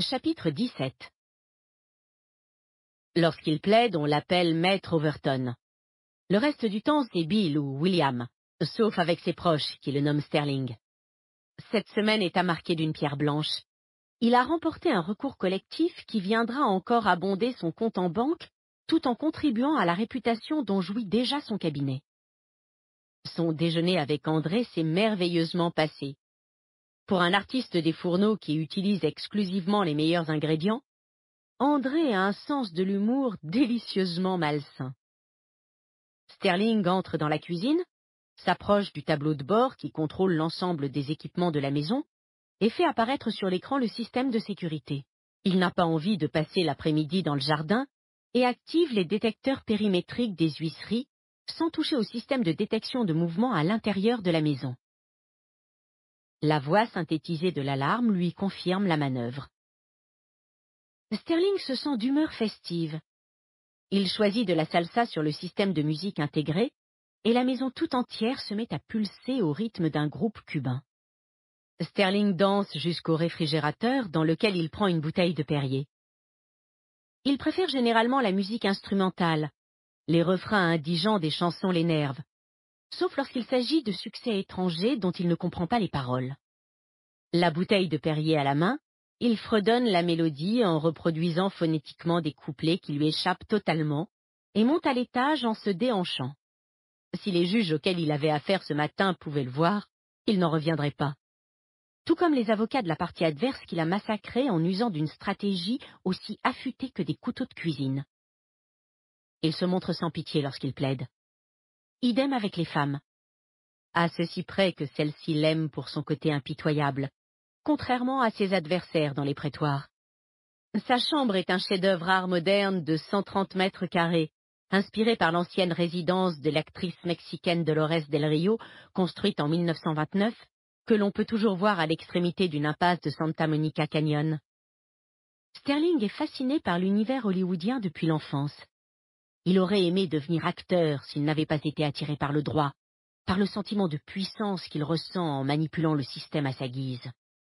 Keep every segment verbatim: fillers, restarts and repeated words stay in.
Chapitre dix-sept. Lorsqu'il plaide, on l'appelle Maître Overton. Le reste du temps, c'est Bill ou William, sauf avec ses proches, qui le nomment Sterling. Cette semaine est à marquer d'une pierre blanche. Il a remporté un recours collectif qui viendra encore abonder son compte en banque, tout en contribuant à la réputation dont jouit déjà son cabinet. Son déjeuner avec André s'est merveilleusement passé. Pour un artiste des fourneaux qui utilise exclusivement les meilleurs ingrédients, André a un sens de l'humour délicieusement malsain. Sterling entre dans la cuisine, s'approche du tableau de bord qui contrôle l'ensemble des équipements de la maison et fait apparaître sur l'écran le système de sécurité. Il n'a pas envie de passer l'après-midi dans le jardin et active les détecteurs périmétriques des huisseries sans toucher au système de détection de mouvement à l'intérieur de la maison. La voix synthétisée de l'alarme lui confirme la manœuvre. Sterling se sent d'humeur festive. Il choisit de la salsa sur le système de musique intégré et la maison tout entière se met à pulser au rythme d'un groupe cubain. Sterling danse jusqu'au réfrigérateur dans lequel il prend une bouteille de Perrier. Il préfère généralement la musique instrumentale. Les refrains indigents des chansons l'énervent, sauf lorsqu'il s'agit de succès étrangers dont il ne comprend pas les paroles. La bouteille de Perrier à la main, il fredonne la mélodie en reproduisant phonétiquement des couplets qui lui échappent totalement et monte à l'étage en se déhanchant. Si les juges auxquels il avait affaire ce matin pouvaient le voir, il n'en reviendrait pas. Tout comme les avocats de la partie adverse qu'il a massacrés en usant d'une stratégie aussi affûtée que des couteaux de cuisine. Il se montre sans pitié lorsqu'il plaide. Idem avec les femmes. À ceci près que celle-ci l'aime pour son côté impitoyable, contrairement à ses adversaires dans les prétoires. Sa chambre est un chef-d'œuvre art moderne de cent trente mètres carrés, inspiré par l'ancienne résidence de l'actrice mexicaine Dolores del Rio, construite en mille neuf cent vingt-neuf, que l'on peut toujours voir à l'extrémité d'une impasse de Santa Monica Canyon. Sterling est fasciné par l'univers hollywoodien depuis l'enfance. Il aurait aimé devenir acteur s'il n'avait pas été attiré par le droit, par le sentiment de puissance qu'il ressent en manipulant le système à sa guise.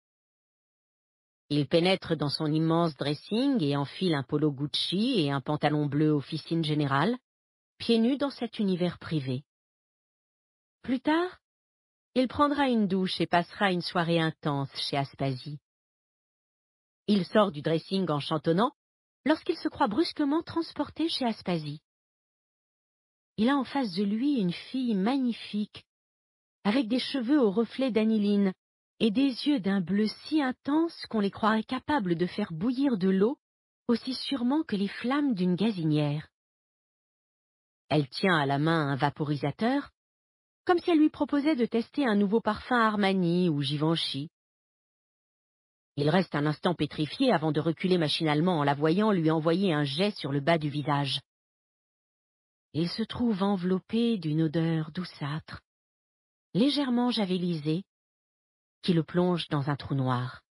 Il pénètre dans son immense dressing et enfile un polo Gucci et un pantalon bleu officine générale, pieds nus dans cet univers privé. Plus tard, il prendra une douche et passera une soirée intense chez Aspasie. Il sort du dressing en chantonnant lorsqu'il se croit brusquement transporté chez Aspasie. Il a en face de lui une fille magnifique, avec des cheveux au reflet d'aniline et des yeux d'un bleu si intense qu'on les croirait capables de faire bouillir de l'eau aussi sûrement que les flammes d'une gazinière. Elle tient à la main un vaporisateur, comme si elle lui proposait de tester un nouveau parfum Armani ou Givenchy. Il reste un instant pétrifié avant de reculer machinalement en la voyant lui envoyer un jet sur le bas du visage. Il se trouve enveloppé d'une odeur douceâtre, légèrement javélisée, qui le plonge dans un trou noir.